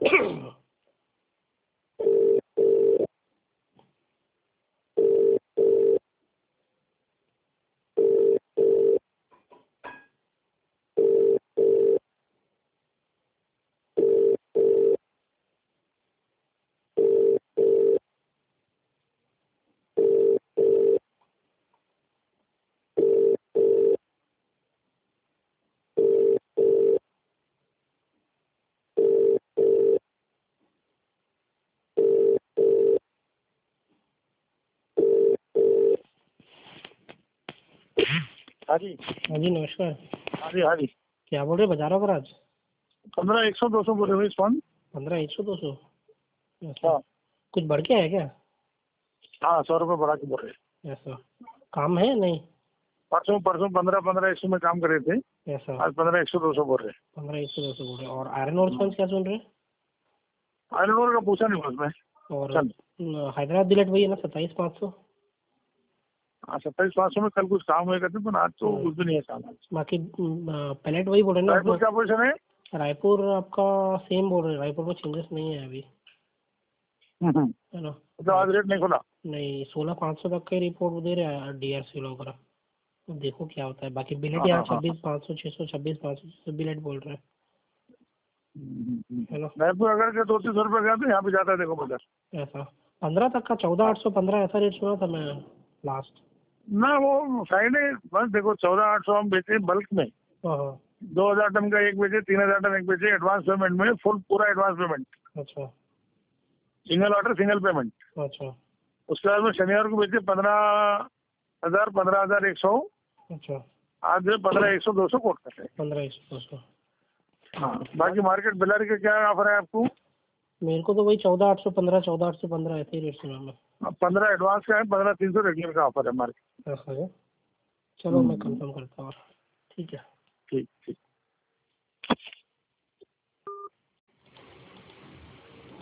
हाँ जी। हाँ जी नमस्कार। हाँ जी हाँ जी। क्या बोल रहे बाजारों पर आज? 15 100 200 बोले हुए फोन। 15 100 200? हाँ कुछ बढ़ के है क्या? हाँ 100 रुपये बढ़ा के बोल रहे। ऐसा काम है नहीं? परसों परसों 15 15 100 में काम कर रहे थे। ऐसा आज 15 100 200 बोल रहे। 15 100 200 बोल रहे। और आयरन और स्पंज क्या सुन रहे? आयरन ओर का पूछा नहीं उसमें। और चल हैदराबाद बिलेट वही है ना 27 500? हाँ 27 500 में कल कुछ काम हुए करते पर आज तो कुछ भी नहीं है काम। बाकी पैलेट वही बोल रहे ना रायपुर अपना? क्या पोजिशन है? रायपुर आपका सेम बोल रहे। रायपुर में चेंजेस नहीं है अभी, है ना? तो आज रेट नहीं खुला? नहीं 16 500 तक का रिपोर्ट दे रहा है DRC वगैरह। तो देखो क्या होता है। बाकी बिलेट हाँ यहाँ हाँ हाँ 26 500 600 26 500 बिलेट बोल रहे हैं, है ना? रायपुर अगर के 200 रुपये गया तो यहाँ पे जाता है देखो बाजार। ऐसा 15 तक का 14 815 ऐसा रेट सुना था मैं लास्ट। ना वो फ्राइडे बस देखो 14 800 हम बेचे बल्क में। हाँ 2000 टन का एक बेचे, 3000 टन एक बेचे, एडवांस पेमेंट में फुल पूरा एडवांस पेमेंट। अच्छा सिंगल ऑर्डर सिंगल पेमेंट। अच्छा उसके बाद में शनिवार को बेचे 15,000 15,100। अच्छा। आज जो 15 100 200 कोट करते हैं। 15 100 200। हाँ बाकी मार्केट बिलारी का क्या ऑफर है आपको? मेरे को तो वही 14 815 14 815 ऐसे ही रेट सुना मैं। 15 एडवांस का है, 15 300 रेगुलर का ऑफर है मार्केट। ऐसा है? चलो मैं कंफर्म करता हूँ। ठीक है। ठीक ठीक।